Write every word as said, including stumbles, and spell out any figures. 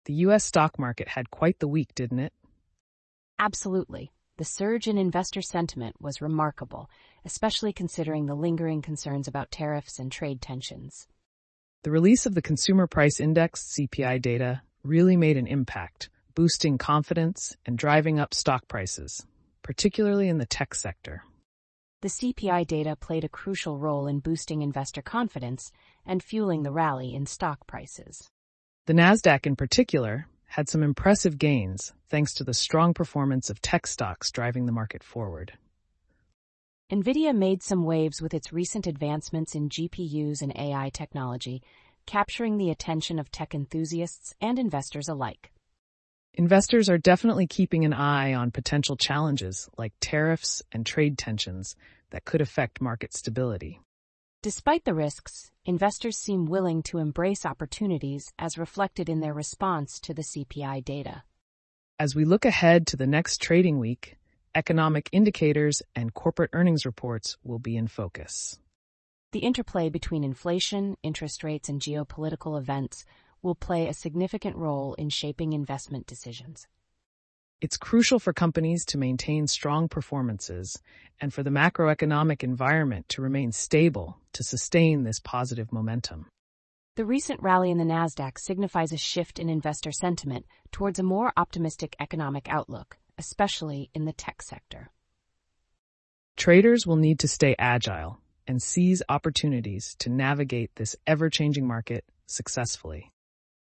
The U S stock market had quite the week, didn't it? Absolutely. The surge in investor sentiment was remarkable, especially considering the lingering concerns about tariffs and trade tensions. The release of the Consumer Price Index C P I data really made an impact, boosting confidence and driving up stock prices, particularly in the tech sector. The C P I data played a crucial role in boosting investor confidence and fueling the rally in stock prices. The Nasdaq in particular had some impressive gains thanks to the strong performance of tech stocks driving the market forward. NVIDIA made some waves with its recent advancements in G P Us and A I technology, capturing the attention of tech enthusiasts and investors alike. Investors are definitely keeping an eye on potential challenges like tariffs and trade tensions that could affect market stability. Despite the risks, investors seem willing to embrace opportunities as reflected in their response to the C P I data. As we look ahead to the next trading week, economic indicators and corporate earnings reports will be in focus. The interplay between inflation, interest rates, and geopolitical events will play a significant role in shaping investment decisions. It's crucial for companies to maintain strong performances and for the macroeconomic environment to remain stable to sustain this positive momentum. The recent rally in the Nasdaq signifies a shift in investor sentiment towards a more optimistic economic outlook, especially in the tech sector. Traders will need to stay agile and seize opportunities to navigate this ever-changing market successfully.